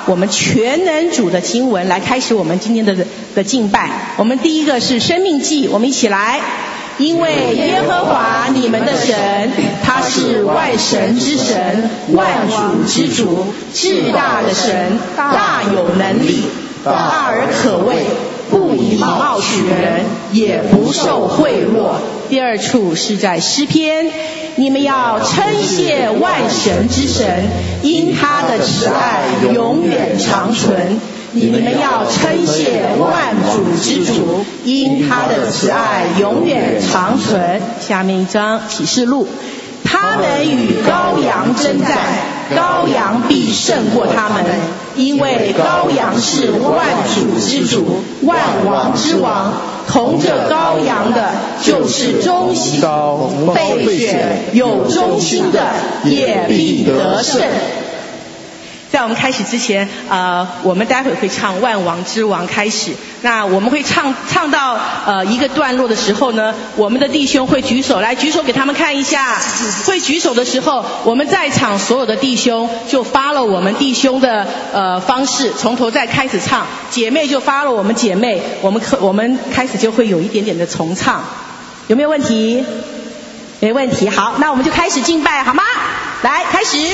我们全能主的经文来开始我们今天的敬拜。我们第一个是申命记，我们一起来。因为耶和华你们的神，他是万神之神，万主之主，至大的神，大有能力，大而可畏，不以貌取人，也不受贿赂。第二处是在诗篇，你们要称谢万神之神，因他的慈爱永远长存。你们要称谢万主之主，因他的慈爱永远长存。下面一章启示录，他们与羔羊征战，羔羊必胜过他们，因为羔羊是万主之主，万王之王，同着羔羊的就是忠心，被选有忠心的也必得胜。在我们开始之前，我们待会会唱万王之王开始。那我们会唱到一个段落的时候呢，我们的弟兄会举手，来举手给他们看一下。会举手的时候，我们在场所有的弟兄就发了我们弟兄的方式，从头再开始唱。姐妹就发了我们姐妹，我们开始就会有一点点的重唱。有没有问题？没问题。好，那我们就开始敬拜好吗？来，开始。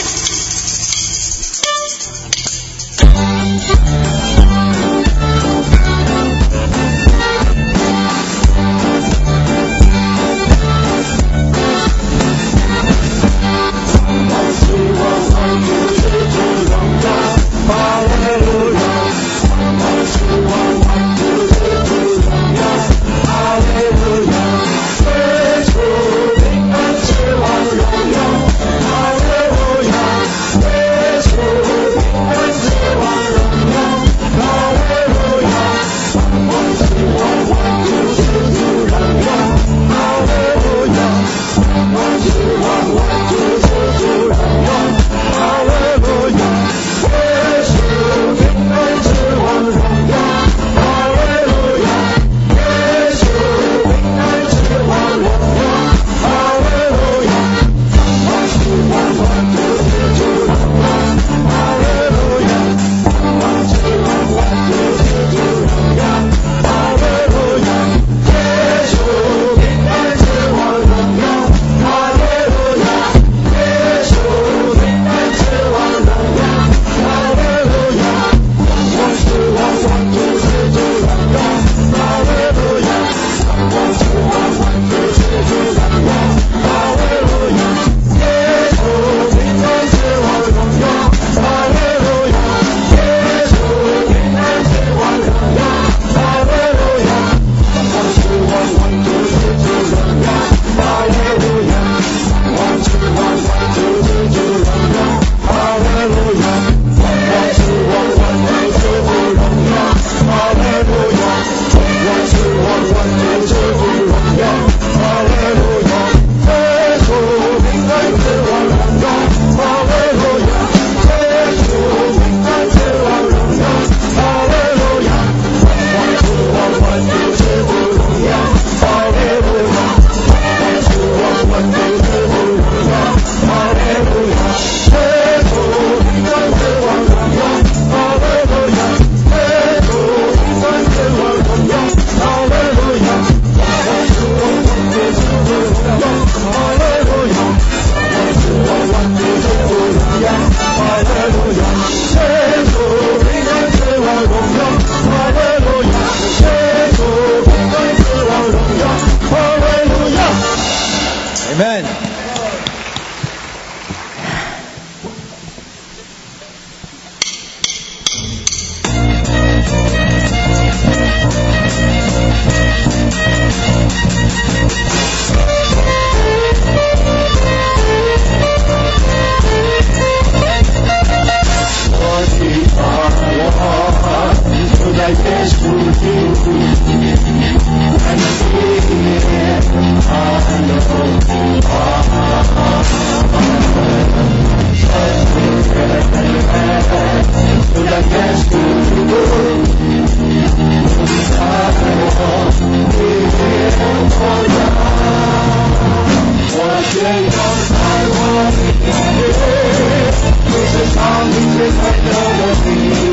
是上帝最快乐的地。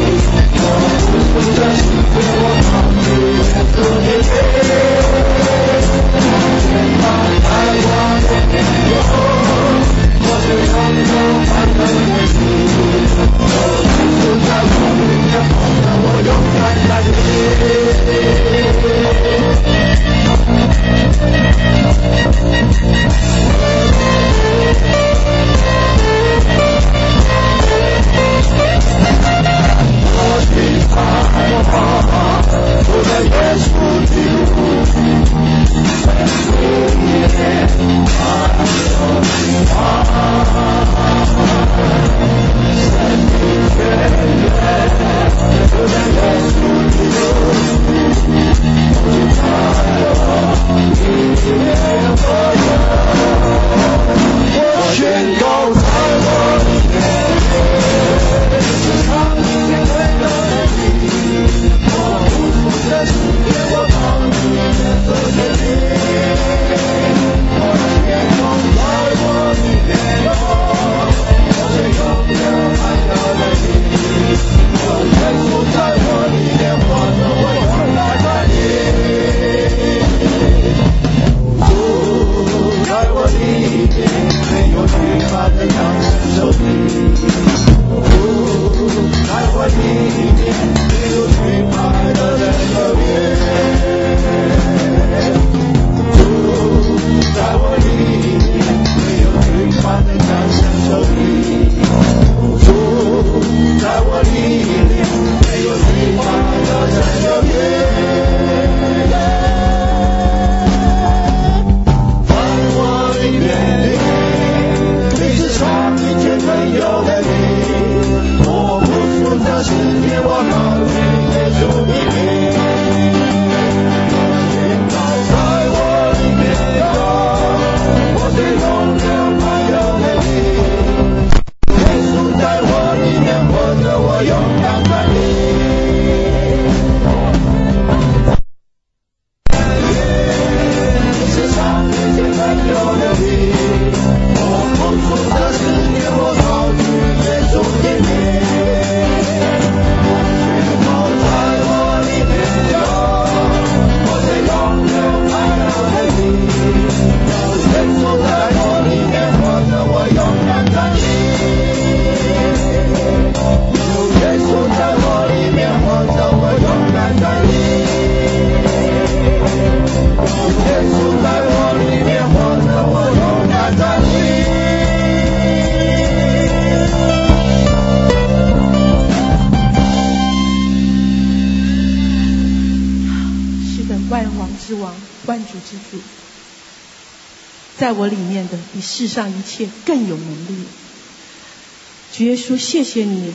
王，万主之主，在我里面的比世上一切更有能力。主耶稣，谢谢你，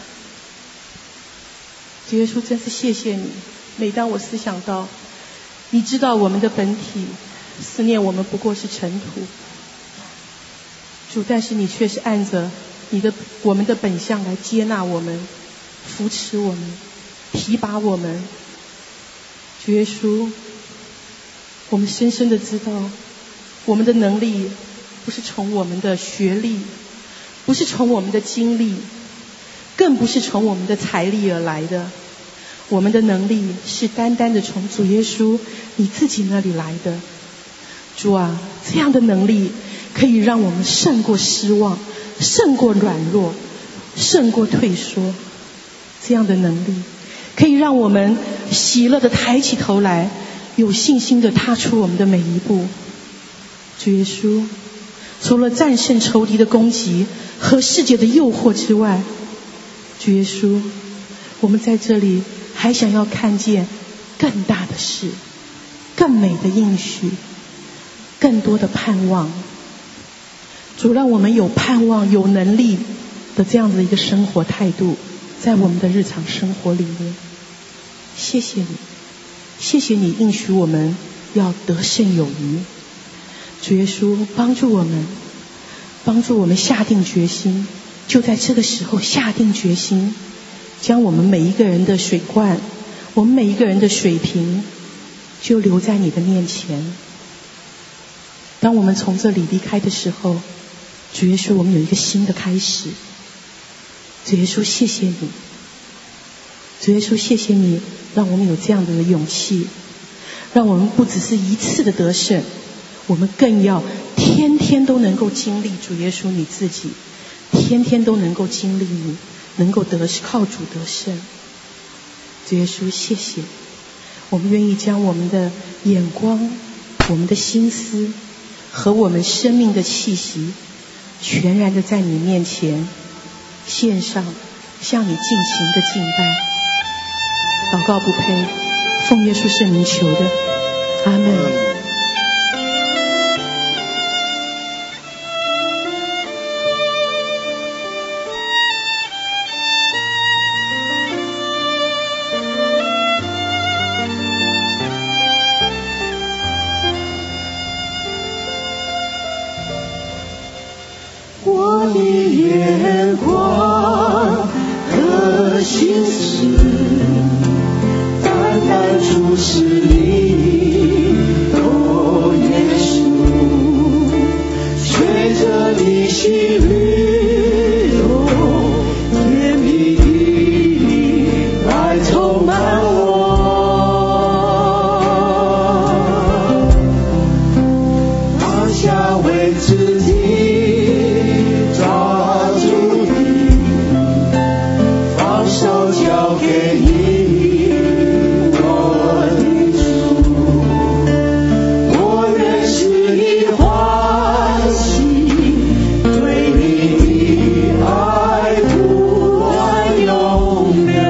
主耶稣，真是谢谢你。每当我思想到你知道我们的本体，思念我们不过是尘土，主，但是你却是按着我们的本相来接纳我们，扶持我们，提拔我们。主耶稣，我们深深的知道，我们的能力不是从我们的学历，不是从我们的经历，更不是从我们的财力而来的。我们的能力是单单的从主耶稣你自己那里来的。主啊，这样的能力可以让我们胜过失望，胜过软弱，胜过退缩。这样的能力可以让我们喜乐的抬起头来，有信心的踏出我们的每一步。主耶稣，除了战胜仇敌的攻击和世界的诱惑之外，主耶稣，我们在这里还想要看见更大的事，更美的应许，更多的盼望。主，让我们有盼望有能力的这样子一个生活态度在我们的日常生活里面。谢谢你，谢谢你应许我们要得胜有余。主耶稣，帮助我们下定决心，就在这个时候下定决心，将我们每一个人的水罐，我们每一个人的水瓶就留在你的面前。当我们从这里离开的时候，主耶稣，我们有一个新的开始。主耶稣，谢谢你，主耶稣，谢谢你让我们有这样的勇气，让我们不只是一次的得胜，我们更要天天都能够经历主耶稣你自己，天天都能够经历你，能够靠主得胜。主耶稣，谢谢，我们愿意将我们的眼光，我们的心思和我们生命的气息全然的在你面前献上，向你尽情的敬拜。祷告不配，奉耶稣圣名求的，阿们。 我的眼光和心思单单注视你，哦耶稣，随着你心律动，甜蜜地来充满我，放下为自己交给你，我的主，我愿使你欢喜，对你的爱不断永留。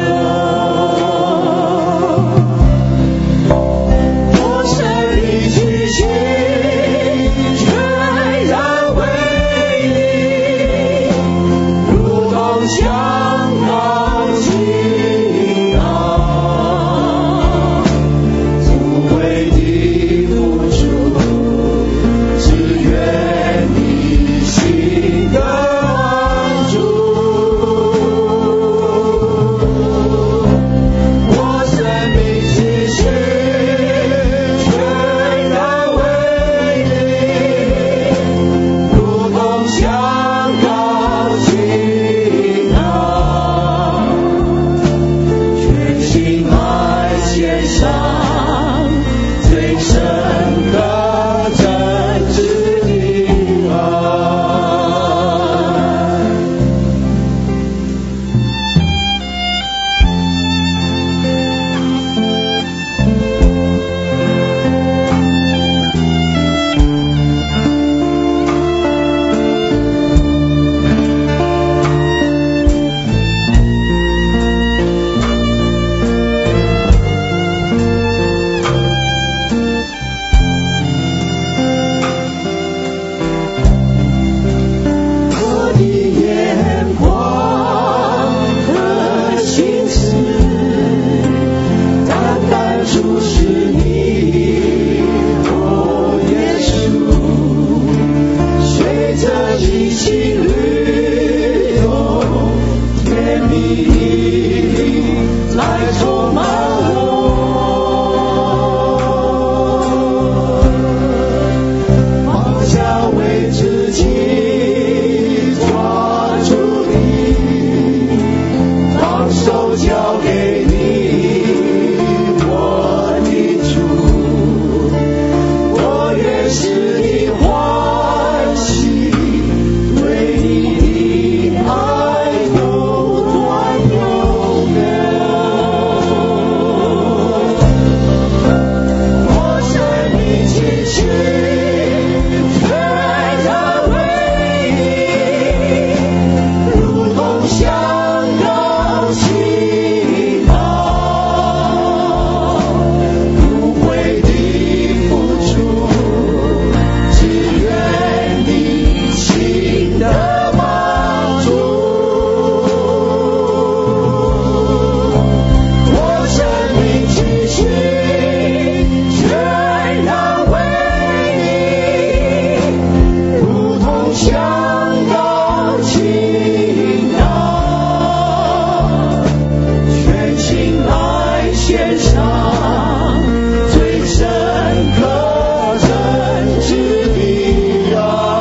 我生命去心全然为你，如同香膏。 交给你，我的主，我愿使你欢喜，对你的爱有端有根。我生命继续全然为你，如同香膏倾倒，无悔的付出，只愿你心的满足。我生命继续全然为你，如同香膏倾倒，全心来献上最深刻真挚的爱。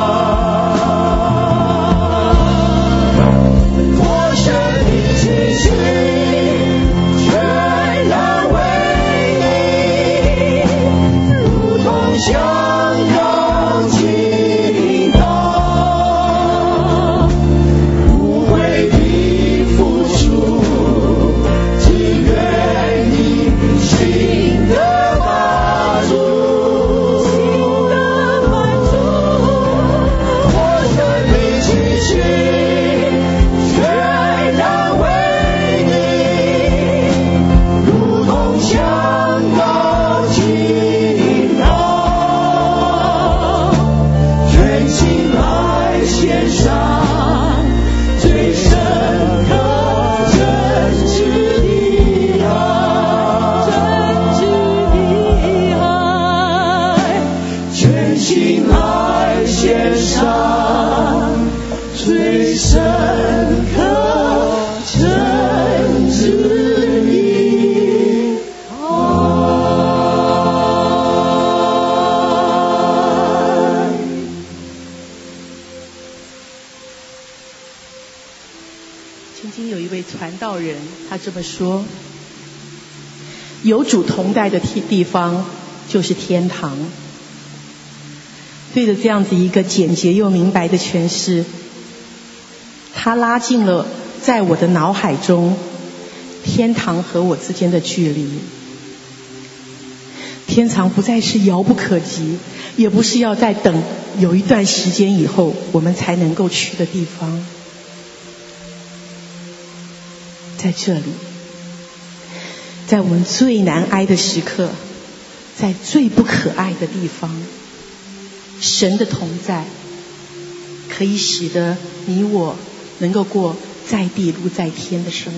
我生命继续全然为你，如同香膏倾倒，无悔的付出，只愿你心的满足。我生命继续全然为你，如同香膏倾倒，全心来献上最深刻真挚的爱，全心来献上最深刻真挚的爱。 曾经有一位传道人，他这么说：有主同在的地方就是天堂。对着这样子一个简洁又明白的诠释，他拉近了在我的脑海中天堂和我之间的距离。天堂不再是遥不可及，也不是要再等有一段时间以后我们才能够去的地方。在这里，在我们最难挨的时刻，在最不可爱的地方，神的同在可以使得你我能够过在地如在天的生活。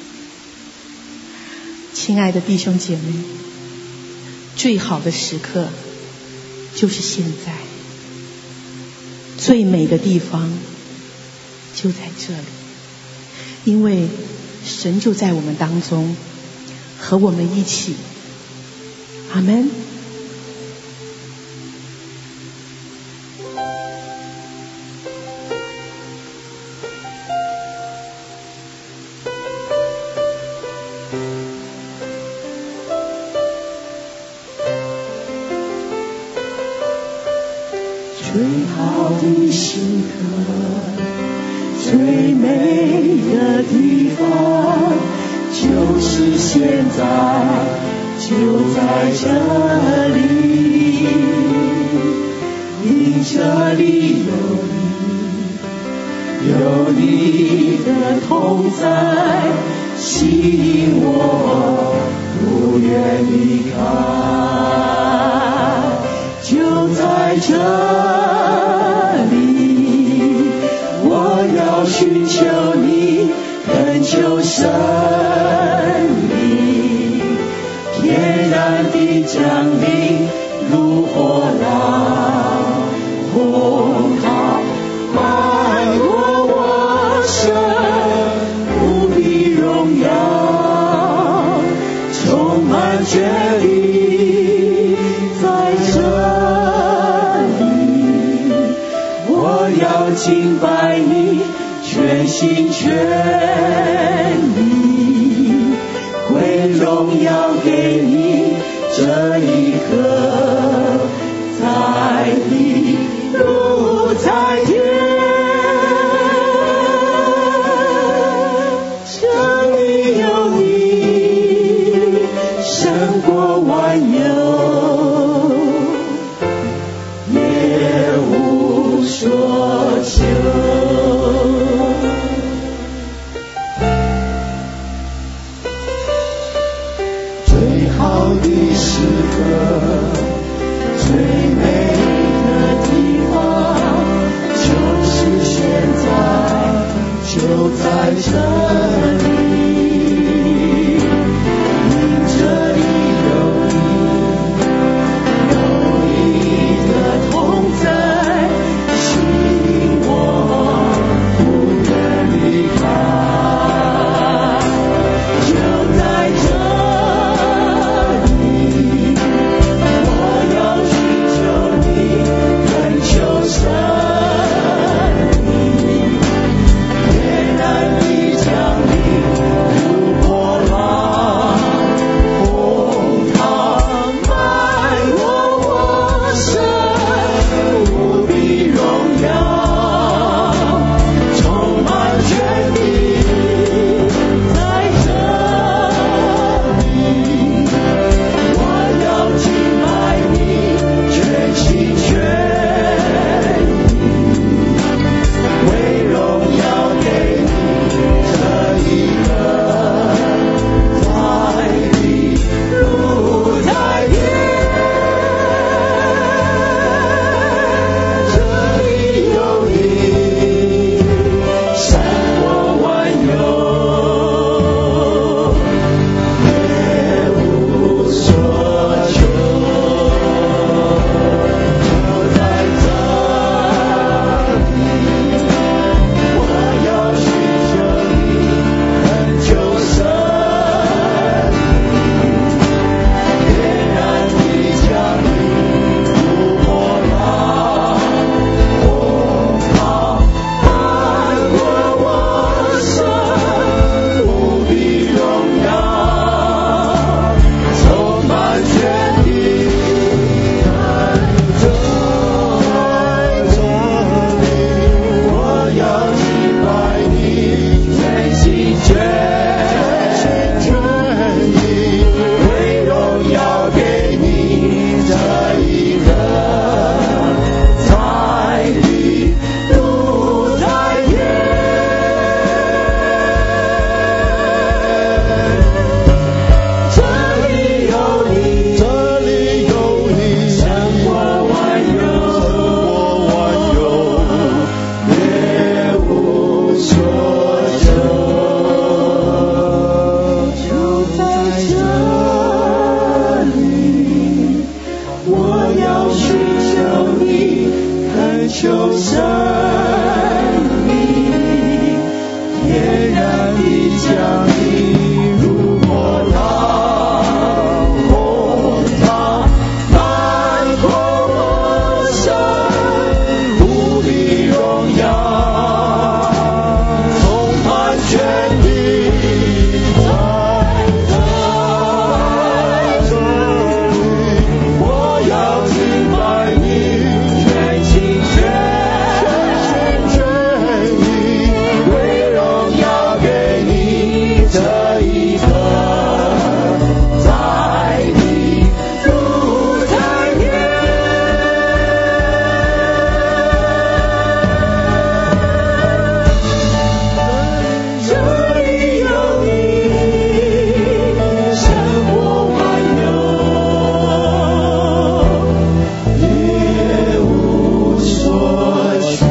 亲爱的弟兄姐妹，最好的时刻就是现在，最美的地方就在这里，因为神就在我们当中，和我们一起。阿们。 最好的时刻，最美的地方，就是现在，就在这里。因这里有你的同在，吸引我不愿离开。就在这里，我要寻求你，恳求神灵，天然地降临，如火浪轰塌，漫过我身，无比荣耀，充满眷恋，在这里，我要敬拜你，全心全意， 荣耀给你，这一刻在地如在天，这里有你胜过万有，也无所求。最好的时刻，最美的地方，就是现在，就在这里。因这里有你的同在，吸引我不愿离开。就在这里，我要寻求你，恳求神明，天然的降临，如波浪，洪涛漫过我身，无比荣耀，充满全地，在这里，我要敬拜你，全心全意，为荣耀给你，这一刻在地如在天，这里有你胜过万有，也无所求。就在这里，我要寻求你，恳求神明，天然的降临，如波浪，洪涛漫过我身，无比荣耀，充满全地，在这里，我要敬拜你，全心全意，为荣耀给你，这一刻在地如在天，这里有你，胜过万有，也无所求。就在这里，我要寻求你，恳求神明，天然的降临，如波浪，洪涛漫过我身，无比荣耀，充满全地，在这里，我要敬拜你，全心全意，为荣耀给你，这一刻在地如在天，这里有你胜过万有，也无所求。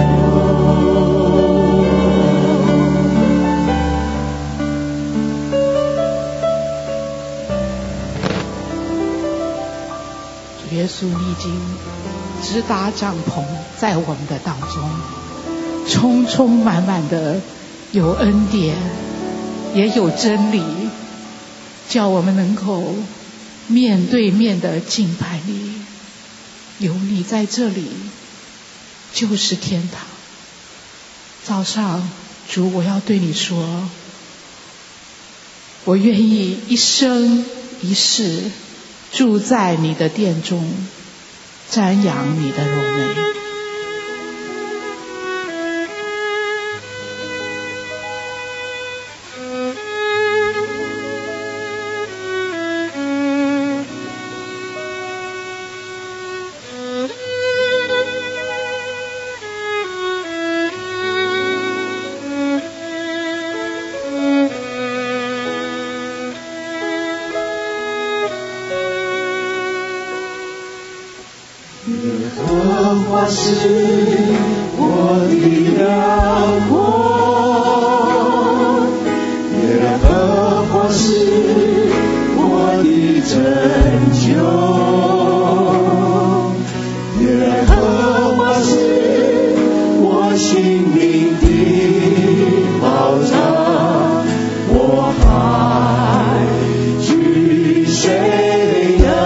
主耶稣，你已经直达帐篷在我们的当中，充充满满的有恩典，也有真理，叫我们能够面对面的敬拜你。有你在这里，就是天堂。早上，主，我要对你说， 我愿意一生一世住在你的殿中，瞻仰你的荣美。 是我的亮光，耶和华是我的拯救，耶和华是我性命的保障，我还惧谁呢？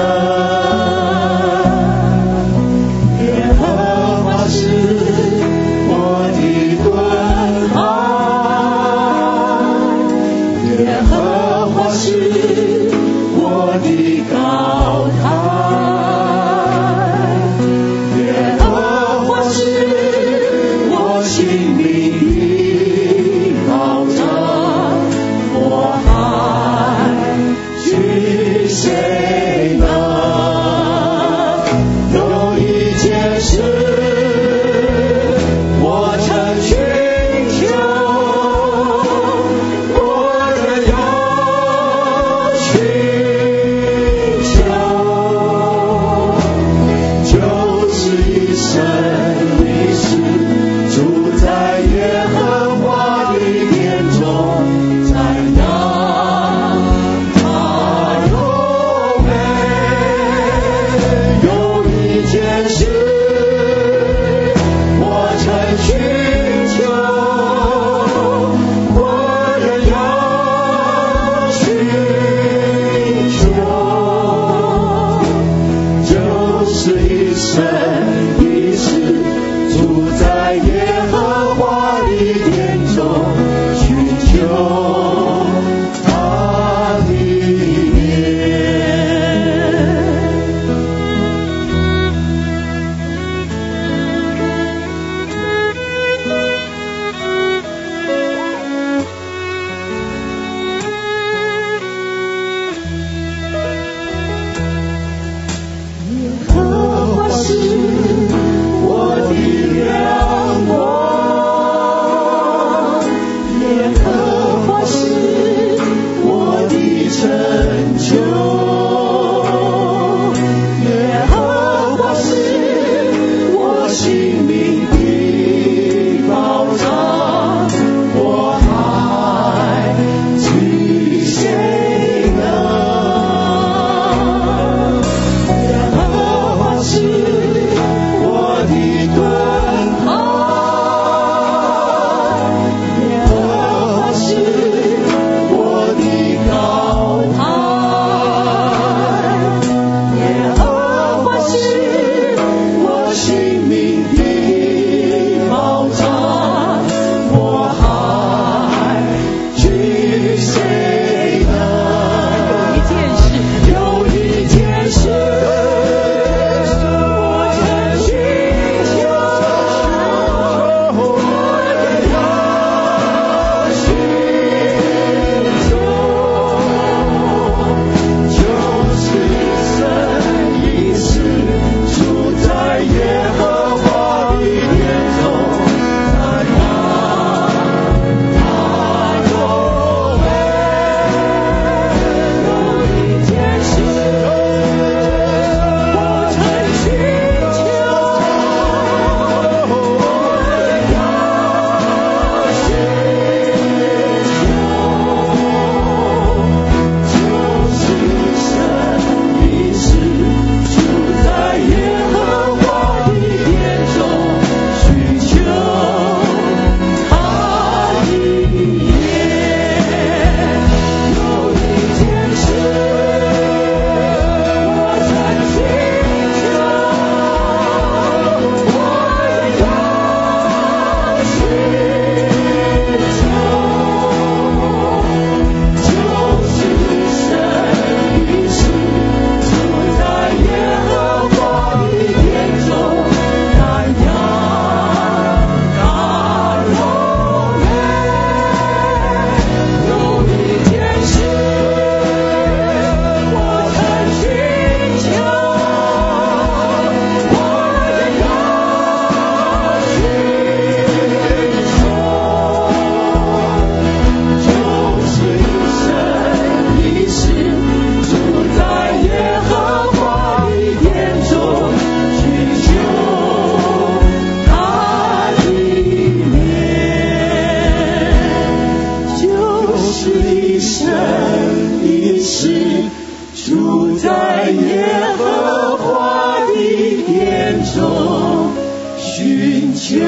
是住在耶和华的殿中，寻求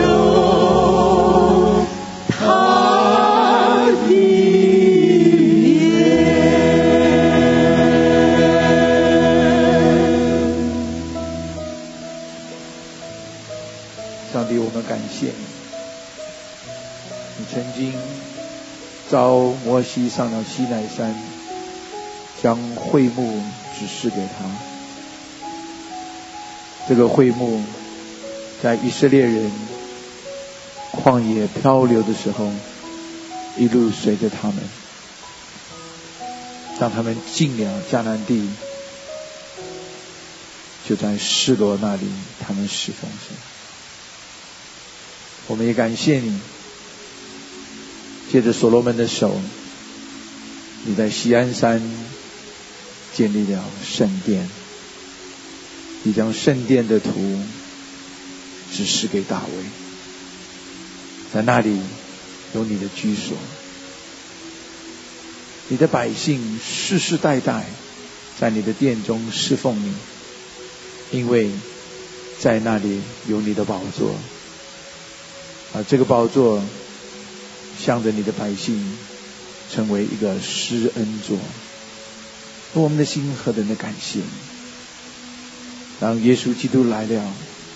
他的面。 上帝，我们感谢你，你曾经召摩西上了西乃山，将会幕指示给他。这个会幕在以色列人旷野漂流的时候，一路随着他们，当他们进了迦南地，就在示罗那里，他们侍奉神。我们也感谢你，借着所罗门的手，你在锡安山建立了圣殿，你将圣殿的图指示给大卫，在那里有你的居所，你的百姓世世代代在你的殿中侍奉你，因为在那里有你的宝座，而这个宝座向着你的百姓成为一个施恩座。我们的心何等的感谢你！当耶稣基督来了，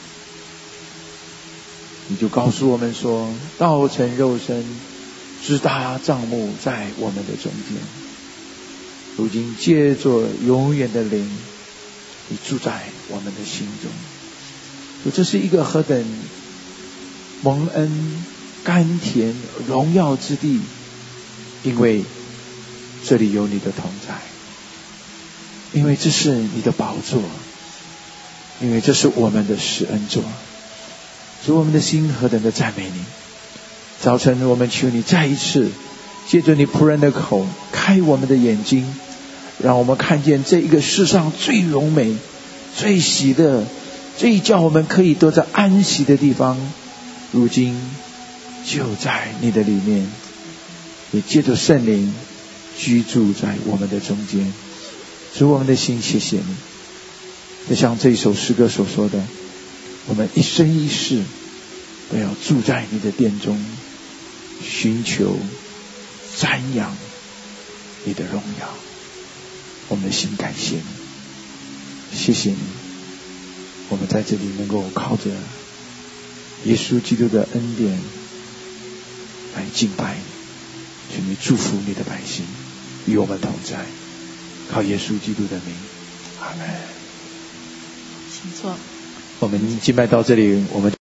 你就告诉我们说，道成肉身，直达帐幕在我们的中间。如今借着永远的灵，你住在我们的心中。这是一个何等蒙恩、甘甜、荣耀之地，因为这里有你的同在，因为这是你的宝座，因为这是我们的施恩座。主，我们的心何等的赞美你！早晨我们求你再一次借着你仆人的口开我们的眼睛，让我们看见这一个世上最荣美、最喜乐、最叫我们可以得着安息的地方，如今就在你的里面，也借着圣灵居住在我们的中间。主，我们的心谢谢你，就像这一首诗歌所说的，我们一生一世都要住在你的殿中，寻求瞻仰你的荣耀。我们的心感谢你，谢谢你，我们在这里能够靠着耶稣基督的恩典来敬拜你，求你祝福你的百姓，与我们同在，靠耶稣基督的名，阿们。 请坐。 我们敬拜到这里，我们